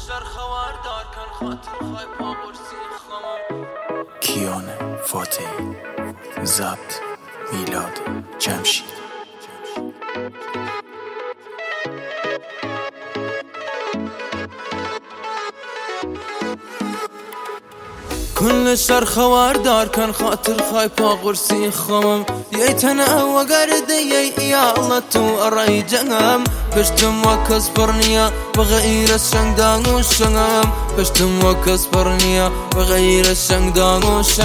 کیانه فاتحی، ضبط میلاد جمشید. كل الشر خواردار كان خاطر خايفة غرسي خمم ييتنا وقرد يا الله تو أرأي جنم بشتم وكسبرنيا بغير الشنقدان والشنم بشتم وكسبرنيا بغير الشنقدان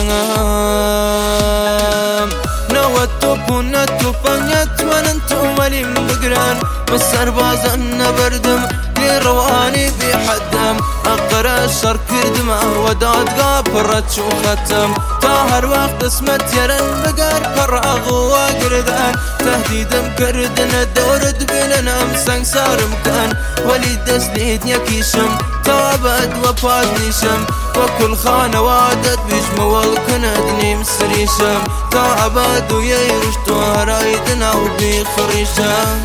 والشنم نوتو بنتو بنيت وننتو مليم بقران بسر بازن بردم رواني بحدم أقرأ الشر كردمه وداد قابرت شو ختم تاهر وقت اسمت يرن بقر فراغ وقردان تهديدم كردن دورد بيننا مسنگ سارم كان ولي دسليد يكيشم تابد وفاد نيشم وكل خانة وادت بيجم والكندني مسريشم تابد ويرشت وهرايدنا وبيخريشم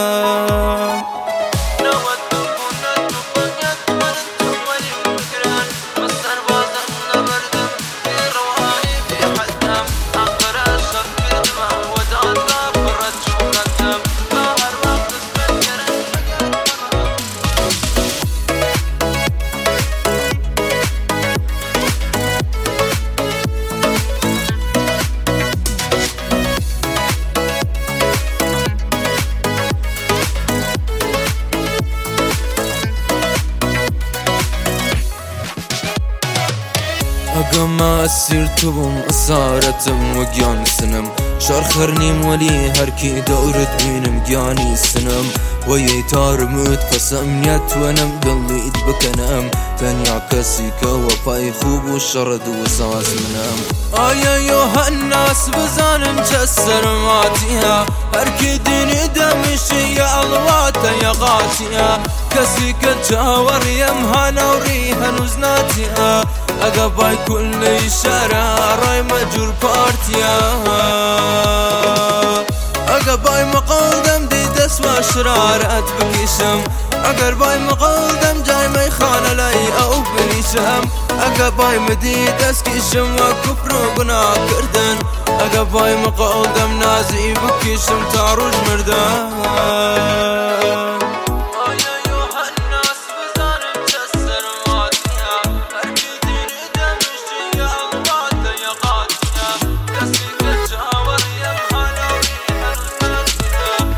أقام أسير تبم أسارتم وقياني سنم شارخرني مولي هركي دورت بينم قياني سنم ويتار موت قسمنيت ونم قلبي بكنم تنيا كسيك وفاي خوب وشرد وساس منم أيها الناس بزانم جسر ماتيها هركي ديني دمشي يا الوات يا غاتيها كسيك الجاور يمهانا وريها نزناتيها أقباي كل شارع راي مجور بارتيا أقباي مقودم دي دسوا شرارات بكيشم أقرباي مقودم جاي ميخانة لاي أو بنيشم أقباي مديد اسكيشم وكفر وقنا كردن أقباي مقودم نازي بكيشم تاروج مردان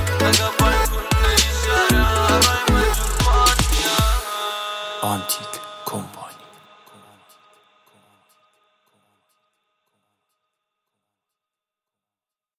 آنتیک